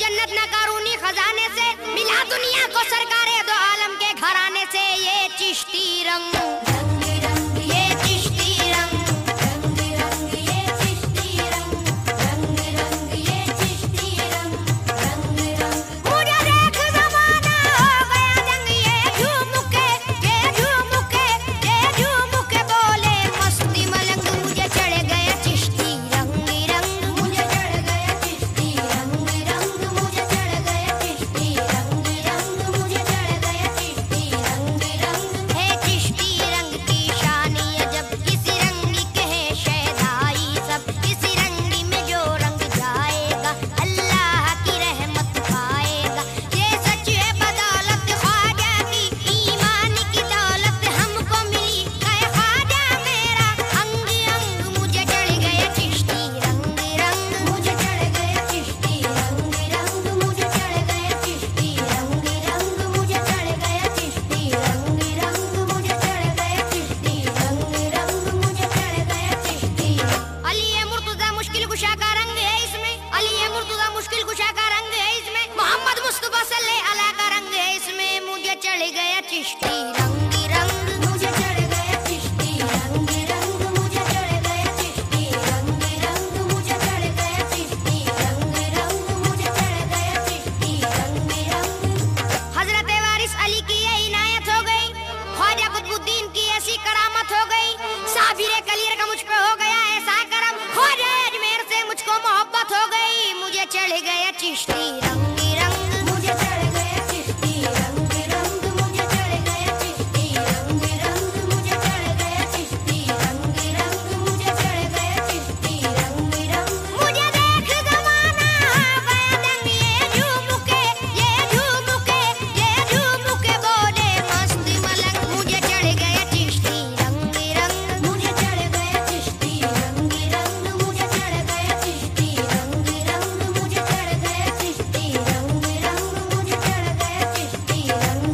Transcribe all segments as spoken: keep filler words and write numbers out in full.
जन्नत न कारूनी खजाने से, मिला दुनिया को सरकारे दो आलम के घराने से। ये चिश्ती रंग रंग रंग, ये चिश्ती रंग रंग रंग, ये चिश्ती रंग रंग रंग, ये चिश्ती रंग रंग रंग। मुझे देख ज़माना हो गया जंग, ये झूम के ये झूम के ये झूम के बोले मस्ती मलंग। मुझे चढ़ गया चिश्ती रंग रंग, मुझे चढ़ गया चिश्ती रंग रंग, मुझे चढ़ गया चिश्ती रंग रंग, मुझे चढ़ गया चिश्ती रंग रंग। है चिश्ती रंग की शान ये जब किसी रंग कहे शहदाई सब, किसी रंग में जो रंग जाएगा अल्लाह की रहमत पाएगा। ये सच है बदौलत ख्वाजा की, ईमान की दौलत हमको मिली है ख्वाजा मेरा अंग अंग। मुझे चढ़ गया चिश्ती रंग रंग, मुझे चढ़ गया चिश्ती रंग रंग, मुझे चढ़ गया चिश्ती रंग रंग, मुझे चढ़ गया चिश्ती रंग रंग, मुझे चढ़ गया चिश्ती रंग रंग, मुझे चढ़ गया चिश्ती। अली ये मुर्तजा मुश्किल कुशा का रंग है इसमें, अली ये मुर्तजा मुश्किल कुशा का रंग है इसमें, मोहम्मद मुस्तफा सल्लल्लाहु अलैहि का रंग है इसमें। मुझे चढ़ गया चिश्ती रंग रंग, मुझे चढ़ गया चिश्ती रंग रंग, मुझे चढ़ गया चिश्ती रंग रंग, मुझे चढ़ गया चिश्ती रंग रंग, मुझे चढ़ गया चिश्ती रंग रंग। हजरत वारिस अली की ये इनायत हो गई, ख्वाजा कुतुबुद्दीन की ऐसी करामत हो गई, साबिर कलीर का मुझ पे हो गया ऐसा करम, ख्वाजा अजमेर से मुझको मोहब्बत हो गई। मुझे चढ़ गया चिश्ती रंग रंग, मुझे चढ़ गया चिश्ती रंग रंग, मुझे चढ़ गया चिश्ती रंग रंग, मुझे चढ़ गया चिश्ती रंग रंग, मुझे चढ़ गया चिश्ती रंग रंग। मुझे देख ज़माना हो गया दंग, ये झूम के ये झूम के ये झूम के बोले मस्ती मलंग। मुझे चढ़ गया चिश्ती रंग रंग, मुझे चढ़ गया चिश्ती रंग रंग, मुझे चढ़ गया चिश्ती रंग रंग, मुझे चढ़ गया चिश्ती रंग रंग, मुझे चढ़ गया चिश्ती रंग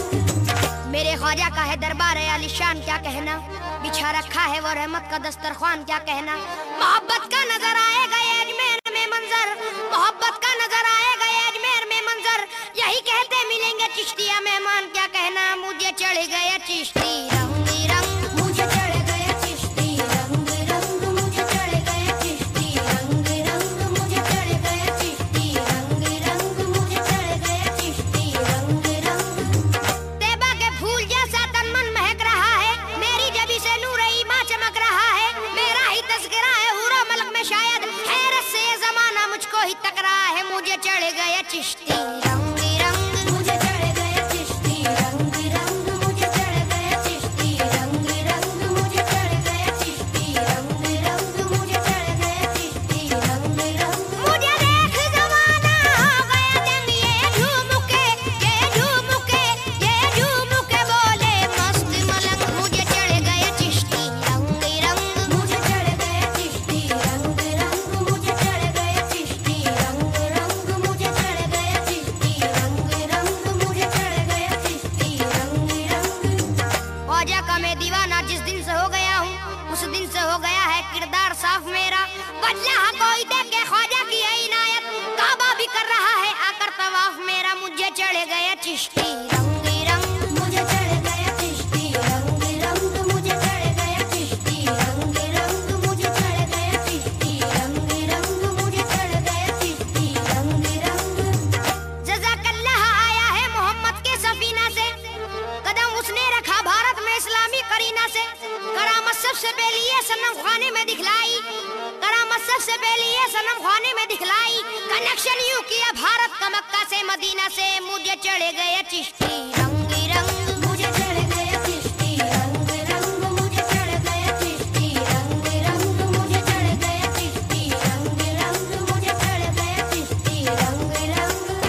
रंग। मेरे ख्वाजा का है दरबार है आलिशान क्या कहना, बिछा रखा है वो रहमत का दस्तरख्वान क्या कहना। मोहब्बत का नजर आएगा ये अजमेर में मंजर, मोहब्बत का नजर आएगा ये अजमेर में मंजर, यही कहते मिलेंगे चिश्तिया मेहमान क्या कहना। मुझे चढ़ गया चिश्ती रंग रंग, मुझे चढ़ गया चिश्ती रंग रंग, मुझे चढ़ गया चिश्ती रंग रंग, मुझे चढ़ गया चिश्ती रंग रंग, मुझे चढ़ गया चिश्ती रंग रंग। तैबा के फूल जैसा तन मन महक रहा है, मेरी जबी से नूर ईमान चमक रहा है, मेरा ही तज़किरा है हूरा मलक में शायद, हैरत से ये ज़माना मुझको ही तक रहा है। मुझे चढ़ गया चिश्ती रंग रंग, मुझे चढ़ गया चिश्ती रंग रंग, मुझे चढ़ गया चिश्ती रंग रंग, मुझे चढ़ गया चिश्ती रंग रंग, मुझे चढ़ गया चिश्ती रंग रंग। मुझे देख ज़माना हो गया दंग, ये झूम के ये झूम के ये झूम के बोले मस्त मलंग। मुझे चढ़ गया चिश्ती रंग रंग, मुझे चढ़ गया चिश्ती रंग रंग, मुझे चढ़ गया चिश्ती रंग रंग, मुझे चढ़ गया चिश्ती रंग रंग, मुझे चढ़ गया चिश्ती रंग रंग। ख्वाजा का मैं दीवाना जिस दिन से हो गया हूँ, उस दिन से हो गया है किरदार साफ मेरा, बदला कोई देख के ख्वाजा की है इनायत, काबा भी कर रहा है आकर तवाफ मेरा। मुझे चढ़ गया चिश्ती रंग रंग, मुझे चढ़ गया चिश्ती रंग रंग, मुझे चढ़ गया चिश्ती रंग रंग, मुझे चढ़ गया चिश्ती रंग रंग, मुझे चढ़ गया चिश्ती रंग रंग। जज़ाकल्लाह आया है मोहम्मद के सफीना से, कदम उसने रखा भारत में इस्लामी करीना से, करामत सबसे पहले ये सनम खाने में दिखलाई, करामत सबसे पहले ये सनम खाने में दिखलाई, कनेक्शन यूं किया भारत का मक्का से मदीना से। मुझे चढ़ गया चिश्ती रंग रंग, मुझे चढ़ गया चिश्ती रंग रंग, मुझे चढ़ गया चिश्ती रंग रंग, मुझे चढ़ गया चिश्ती रंग रंग, मुझे चढ़ गया चिश्ती रंग रंग।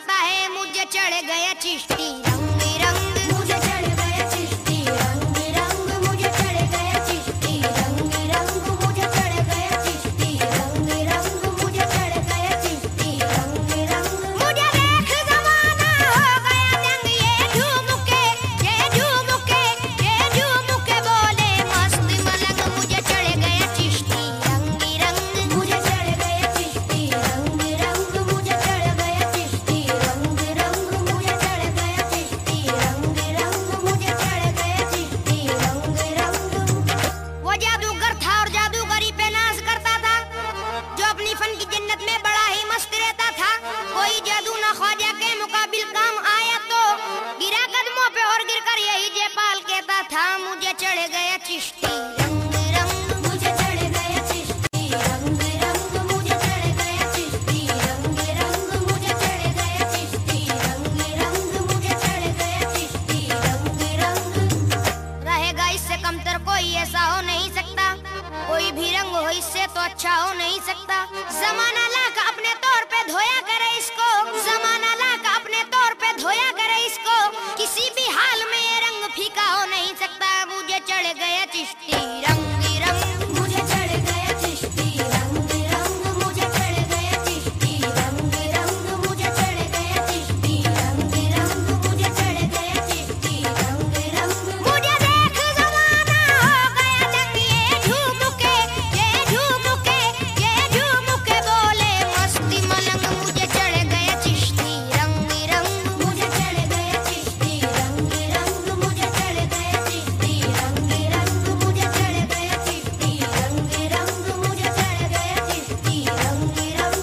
करता है मुझे चढ़ गया चिश्ती रंग रंग, मुझे चढ़ गया चिश्ती रंग रंग, मुझे चढ़ गया चिश्ती रंग रंग, मुझे चढ़ गया चिश्ती रंग रंग, मुझे चढ़ गया चिश्ती रंग रंग। मुझे देख जमाना हो गया दंग, ये झूम के ये झूम के ये झूम के बोले मस्त मलंग, मुझे चढ़ गया चिश्ती रंग रंग, मुझे चढ़ गया चिश्ती रंग रंग, मुझे चढ़ गया चिश्ती रंग रंग, मुझे चढ़ गया चिश्ती रंग रंग, मुझे चढ़ गया चिश्ती रंग रंग। वो जादूगर था और जादूगरी पे नाज करता था, जो अपनी फन की जन्नत में बड़ा ही मस्त रहता था। कोई जादू ना ख्वाजा के मुकाबिल काम आया तो गिरा कदमों पे और गिरकर यही जयपाल कहता था मुझे चढ़ गया चिश्ती रंग रंग, मुझे चढ़ गया चिश्ती रंग रंग, मुझे चढ़ गया चिश्ती रंग रंग, मुझे चढ़ गया चिश्ती रंग रंग, मुझे चढ़ गया चिश्ती रंग रंग। रहेगा इससे कमतर कोई ऐसा हो नहीं सकता, कोई भी रंग हो इससे तो अच्छा हो नहीं सकता। जमाना लाख अपने तौर पे धोया करे इसको, जमाना लाख अपने तौर पे धोया करे इसको, किसी भी हाल में ये रंग फीका हो नहीं सकता। मुझे चढ़ गया चिश्ती रंग रंग, मुझे चढ़ गया चिश्ती रंग रंग, मुझे चढ़ गया चिश्ती रंग रंग, मुझे चढ़ गया चिश्ती रंग रंग, मुझे चढ़ गया चिश्ती रंग रंग। मुझे देख जमाना हो गया दंग, ये झूम के ये झूम के ये झूम के बोले मस्ती मलंग, मुझे चढ़ गया चिश्ती रंग रंग, मुझे चढ़ गया चिश्ती रंग रंग, मुझे चढ़ गया चिश्ती रंग रंग, मुझे चढ़ गया चिश्ती रंग रंग, मुझे चढ़ गया चिश्ती रंग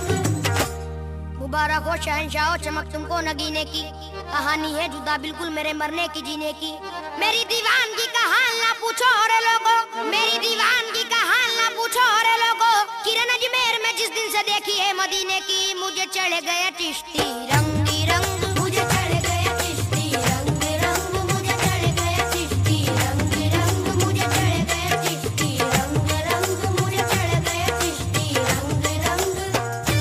रंग। मुबारक हो शहंशाह हो चमक तुमको नगीने की, कहानी है जुदा बिल्कुल मेरे मरने की जीने की। मेरी दीवानगी का हाल ना पूछो और लोगो, मेरी दीवानगी का हाल ना पूछो और लोगो, किरण अजमेर में जिस दिन से देखी है मदीने की। मुझे चढ़ गया चिश्ती रंग रंग, मुझे चढ़ गया चिश्ती रंग रंग, मुझे चढ़ गया चिश्ती रंग रंग, मुझे चढ़ गया चिश्ती रंग रंग, मुझे चढ़ गया चिश्ती रंग रंग।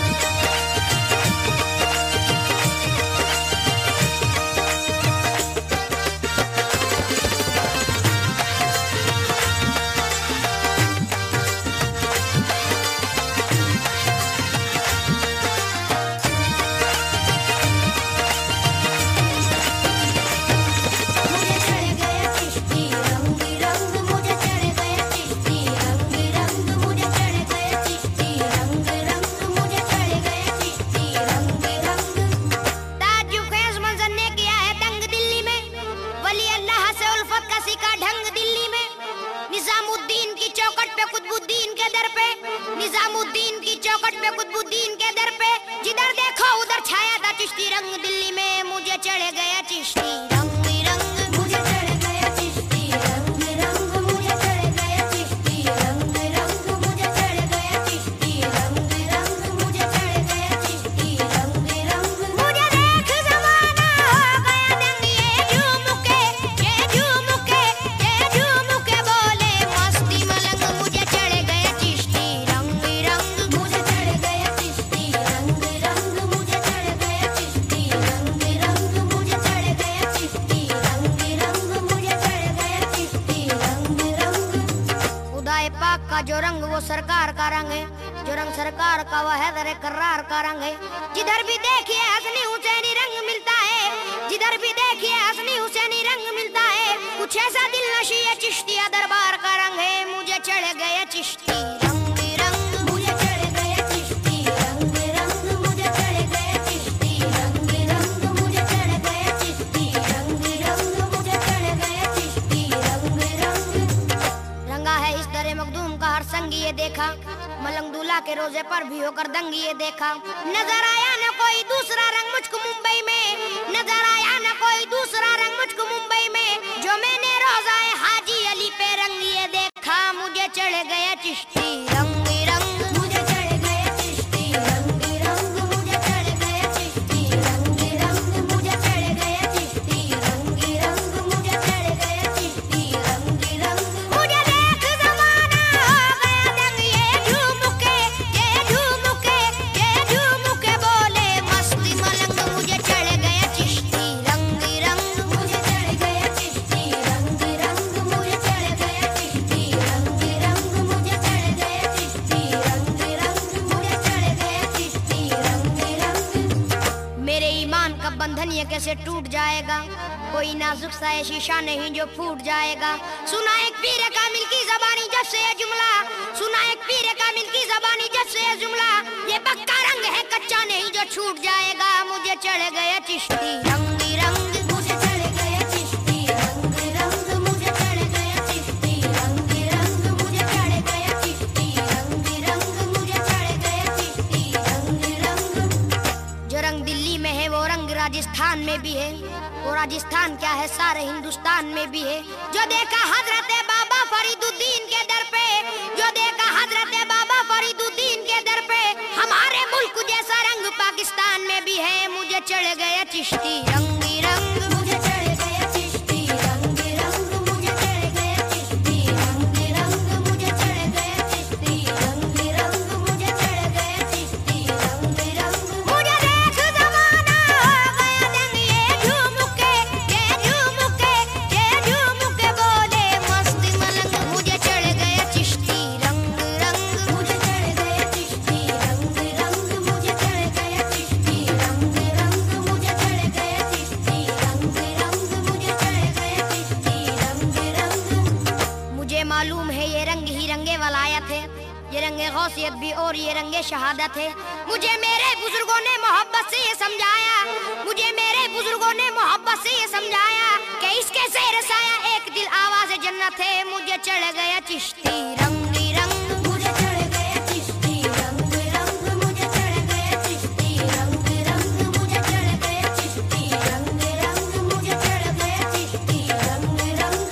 निजामुद्दीन की चौखट पे कुतुबुद्दीन के दर पे, जिधर देखो उधर छाया था चिश्ती रंग दिल्ली में। मुझे चढ़ गया चिश्ती रंग रंग, मुझे चढ़ गया चिश्ती रंग रंग, मुझे चढ़ गया चिश्ती रंग रंग, मुझे चढ़ गया चिश्ती रंग रंग, मुझे चढ़ गया चिश्ती रंग रंग। मुझे देख जमाना हो गया दंग, ये झूम के ये झूम के ये झूम के बोले मस्ती मलंग, मुझे चढ़ गया चिश्ती रंग रंग, मुझे चढ़ गया चिश्ती रंग रंग, मुझे चढ़ गया चिश्ती रंग रंग, मुझे चढ़ गया चिश्ती रंग रंग, मुझे चढ़ गया चिश्ती रंग रंग। खुदाए पाक का जो रंग वो सरकार का रंग है, जो रंग सरकार का वह है दरे करार का रंग है। जिधर भी देखिए हसनी हुसैनी रंग मिलता है, जिधर भी देखिए हसनी हुसैनी रंग मिलता है। कुछ ऐसा दिल नशी है चिश्तिया दरबार का रंग है। मुझे चढ़ गया चिश्ती रंग रंग, मुझे चढ़ गया चिश्ती रंग रंग, मुझे चढ़ गया चिश्ती रंग रंग, मुझे चढ़ गया चिश्ती रंग रंग, मुझे चढ़ गया चिश्ती रंग रंग। रंगा है इस दरे मखदूम का हर संग ये देखा, मलंग दूल्हा के रोजे पर भी होकर दंग ये देखा। नजर आया न कोई दूसरा रंग मुझको मुंबई में, नजर आया न कोई दूसरा रंग मुझको मुंबई में, जो मैंने रोजाए हाजी अली पे रंग ये देखा। मुझे चढ़ गया चिश्ती रंग रंग, मुझे चढ़ गया चिश्ती रंग रंग, मुझे चढ़ गया चिश्ती रंग रंग, मुझे चढ़ गया चिश्ती रंग रंग, मुझे चढ़ गया चिश्ती रंग रंग। मुझे देख जमाना हो गया दंग, ये झूम के ये झूम के ये झूम के बोले मस्ती मलंग, मुझे चढ़ बंधन ये कैसे टूट जाएगा, कोई नाजुक सा ये शीशा नहीं जो फूट जाएगा। सुना एक पीर कामिल की ज़बानी जब से ये जुमला, सुना एक पीर कामिल की ज़बानी जब से ये जुमला, ये पक्का रंग है कच्चा नहीं जो छूट जाएगा। मुझे चढ़ गया चिश्ती रंग रंग, मुझे चढ़ गया चिश्ती रंग रंग, मुझे चढ़ गया चिश्ती रंग रंग, मुझे चढ़ गया चिश्ती रंग रंग, मुझे चढ़ गया चिश्ती रंग रंग। जो रंग दिल्ली में है वो रंग राजस्थान में भी है, वो राजस्थान क्या है सारे हिंदुस्तान में भी है। जो देखा हजरत बाबा फरीदुद्दीन के दर पे, जो देखा हजरत बाबा फरीदुद्दीन के दर पे, हमारे मुल्क जैसा रंग पाकिस्तान में भी है। मुझे चढ़ गया चिश्ती रंग रंग, मुझे चढ़ गया चिश्ती रंग रंग, मुझे चढ़ गया चिश्ती रंग रंग, मुझे चढ़ गया चिश्ती रंग रंग, मुझे चढ़ गया चिश्ती रंग रंग। मुझे देख ज़माना हो गया दंग, ये झूम के ये झूम के ये झूम के बोले मस्त मलंग। मुझे चढ़ गया चिश्ती रंग रंग, मुझे चढ़ गया चिश्ती रंग रंग, मुझे चढ़ गया चिश्ती रंग रंग, मुझे चढ़ गया चिश्ती रंग रंग, मुझे चढ़ गया चिश्ती रंग रंग। मुझे मालूम है ये रंग ही रंगे वलायत है, ये रंगे गौसियत भी और ये रंगे शहादत है। मुझे मेरे बुजुर्गों ने मोहब्बत से ये समझाया, मुझे मेरे बुजुर्गों ने मोहब्बत से ये समझाया कि इसके ज़ेर साया एक दिल आवाज़ जन्नत है। मुझे चढ़ गया चिश्ती रंग रंग, मुझे चढ़ गया चिश्ती रंग रंग, मुझे चढ़ गया चिश्ती रंग रंग, मुझे चढ़ गया चिश्ती रंग रंग, मुझे चढ़ गया चिश्ती रंग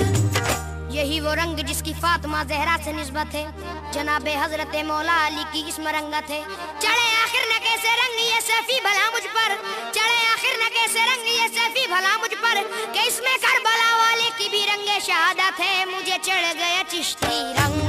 रंग। यही वो रंग जिसकी फातिमा ज़हरा से निस्बत है, जनाबे हजरत मौला अली की इसमें रंगत है। चढ़े आखिर न कैसे रंग ये सैफी भला मुझ पर, चढ़े आखिर न कैसे रंग ये सैफी भला मुझ पर, कि इसमें करबला वाले की भी रंगे शहादत है। मुझे चढ़ गया चिश्ती रंग